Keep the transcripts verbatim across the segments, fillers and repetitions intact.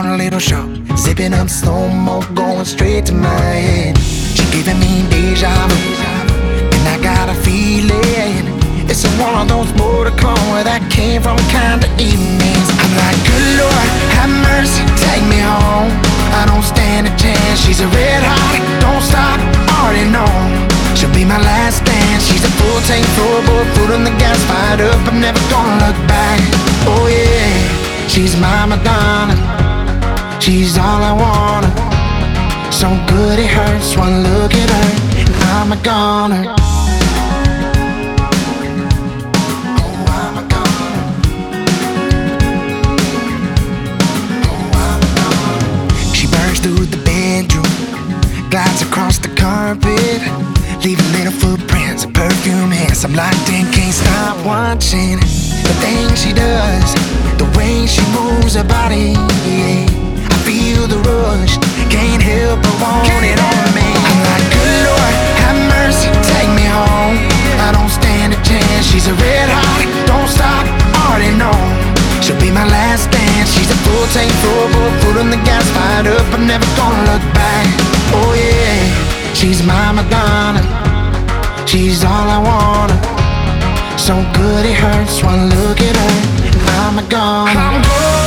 on a little show, zipping up slow-mo, going straight to my head. She giving me deja vu, and I got a feeling it's one of those border clone that came from kind of evenings. I'm like, good Lord, have mercy, take me home. I don't stand a chance. She's a red hot, don't stop, already know. She'll be my last dance. She's a full tank, floorboard, foot on the gas, fired up. I'm never gonna look back. Oh yeah, she's my Madonna. She's all I wanna. So good it hurts one look at her, and I'm a goner. Through the bedroom, glides across the carpet, leaving little footprints of perfume hands. I'm locked in, can't stop watching the things she does, the way she moves her body, yeah. I feel the rush, can't help but want it on me. I'm like, good Lord, have mercy, take me home. I don't stand a chance. She's a red hot, don't stop, already know. She'll be my last dance. She's a full tank, floorboard, foot on the gas, fired up. I'm never gonna look back. Oh yeah, she's my Madonna. She's all I wanna. So good it hurts one look at her, and I'm a goner. I'm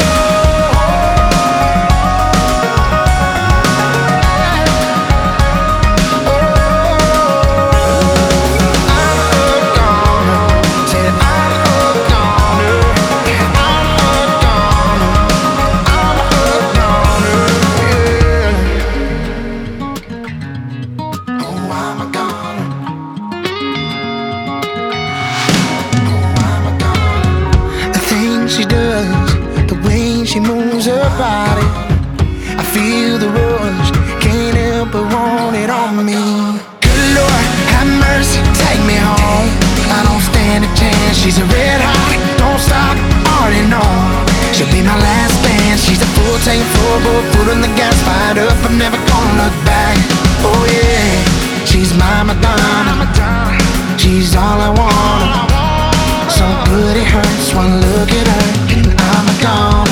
she does, the way she moves her body, I feel the rush, can't help but want it on me. Good Lord, have mercy, take me home. I don't stand a chance. She's a red hot, don't stop, already know. She'll be my last dance. She's a full tank, floorboard, foot on the gas, fired up. I'm never gonna look back. Oh yeah, she's my Madonna. She's all I want. So good it hurts one look at her, and I'm a goner.